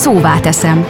szóvá teszem.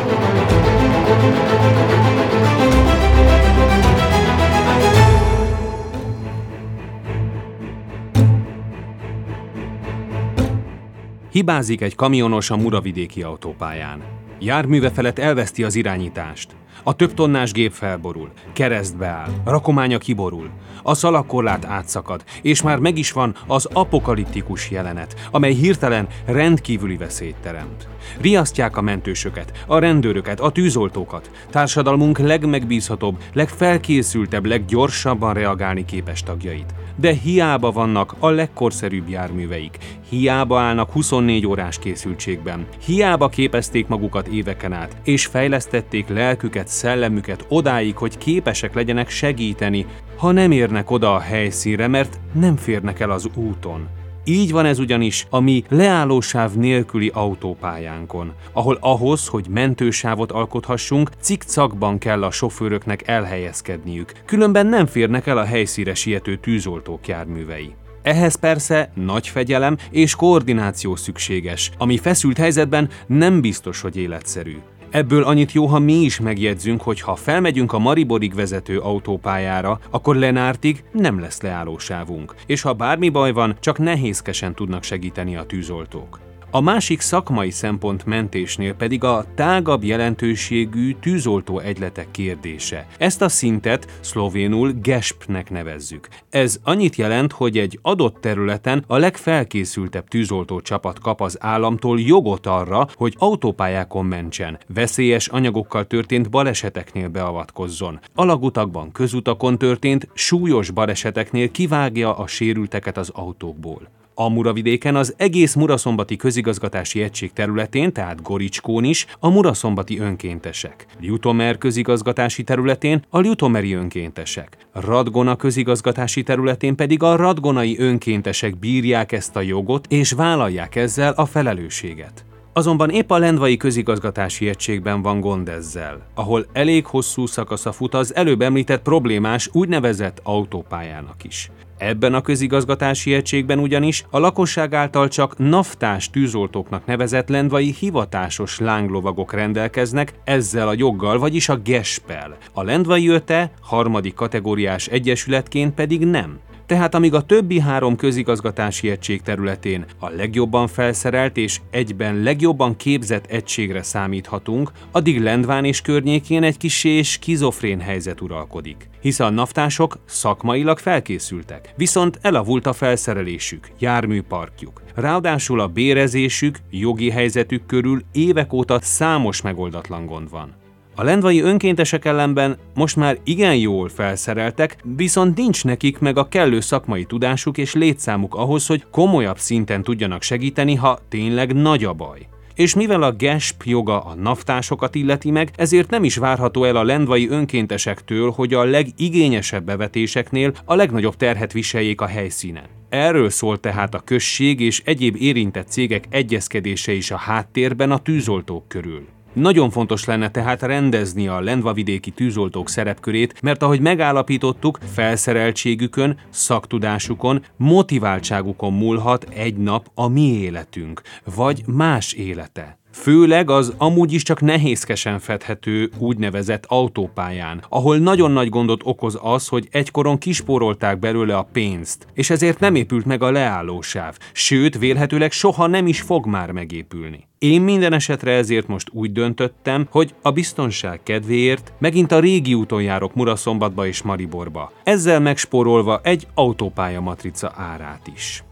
Hibázik egy kamionos a muravidéki autópályán. Járműve felett elveszti az irányítást. A több tonnás gép felborul, keresztbe áll, rakománya kiborul, a szalagkorlát átszakad, és már meg is van az apokaliptikus jelenet, amely hirtelen rendkívüli veszélyt teremt. Riasztják a mentősöket, a rendőröket, a tűzoltókat, társadalmunk legmegbízhatóbb, legfelkészültebb, leggyorsabban reagálni képes tagjait. De hiába vannak a legkorszerűbb járműveik, hiába állnak 24 órás készültségben, hiába képezték magukat éveken át, és fejlesztették lelküket, szellemüket odáig, hogy képesek legyenek segíteni, ha nem érnek oda a helyszínre, mert nem férnek el az úton. Így van ez ugyanis a mi leállósáv nélküli autópályánkon, ahol ahhoz, hogy mentősávot alkothassunk, cikcakban kell a sofőröknek elhelyezkedniük, különben nem férnek el a helyszínre siető tűzoltók járművei. Ehhez persze nagy fegyelem és koordináció szükséges, ami feszült helyzetben nem biztos, hogy életszerű. Ebből annyit jó, ha mi is megjegyzünk, hogy ha felmegyünk a Mariborig vezető autópályára, akkor Lenártig nem lesz leállósávunk, és ha bármi baj van, csak nehézkesen tudnak segíteni a tűzoltók. A másik szakmai szempont mentésnél pedig a tágabb jelentőségű tűzoltó egyletek kérdése. Ezt a szintet szlovénul GESP-nek nevezzük. Ez annyit jelent, hogy egy adott területen a legfelkészültebb tűzoltó csapat kap az államtól jogot arra, hogy autópályákon mentsen, veszélyes anyagokkal történt baleseteknél beavatkozzon, alagutakban, közutakon történt súlyos baleseteknél kivágja a sérülteket az autókból. A Muravidéken az egész Muraszombati közigazgatási egység területén, tehát Goricskón is a muraszombati önkéntesek. Ljutomer közigazgatási területén a ljutomeri önkéntesek. Radgona közigazgatási területén pedig a radgonai önkéntesek bírják ezt a jogot és vállalják ezzel a felelősséget. Azonban épp a lendvai közigazgatási egységben van gond ezzel, ahol elég hosszú szakasza fut az előbb említett problémás úgynevezett autópályának is. Ebben a közigazgatási egységben ugyanis a lakosság által csak naftás tűzoltóknak nevezett lendvai hivatásos lánglovagok rendelkeznek ezzel a joggal, vagyis a GESP-el. A lendvai öte harmadik kategóriás egyesületként pedig nem. Tehát amíg a többi 3 közigazgatási egység területén a legjobban felszerelt és egyben legjobban képzett egységre számíthatunk, addig Lendván és környékén egy kissé skizofrén helyzet uralkodik. Hisz a naftások szakmailag felkészültek, viszont elavult a felszerelésük, járműparkjuk. Ráadásul a bérezésük, jogi helyzetük körül évek óta számos megoldatlan gond van. A lendvai önkéntesek ellenben most már igen jól felszereltek, viszont nincs nekik meg a kellő szakmai tudásuk és létszámuk ahhoz, hogy komolyabb szinten tudjanak segíteni, ha tényleg nagy a baj. És mivel a GESP joga a naftásokat illeti meg, ezért nem is várható el a lendvai önkéntesektől, hogy a legigényesebb bevetéseknél a legnagyobb terhet viseljék a helyszínen. Erről szól tehát a község és egyéb érintett cégek egyezkedése is a háttérben a tűzoltók körül. Nagyon fontos lenne tehát rendezni a lendvavidéki tűzoltók szerepkörét, mert ahogy megállapítottuk, felszereltségükön, szaktudásukon, motiváltságukon múlhat egy nap a mi életünk, vagy más élete. Főleg az amúgy is csak nehézkesen fedhető úgynevezett autópályán, ahol nagyon nagy gondot okoz az, hogy egykoron kispórolták belőle a pénzt, és ezért nem épült meg a leállósáv, sőt, vélhetőleg soha nem is fog már megépülni. Én minden esetre ezért most úgy döntöttem, hogy a biztonság kedvéért megint a régi úton járok Muraszombatba és Mariborba, ezzel megspórolva egy autópálya matrica árát is.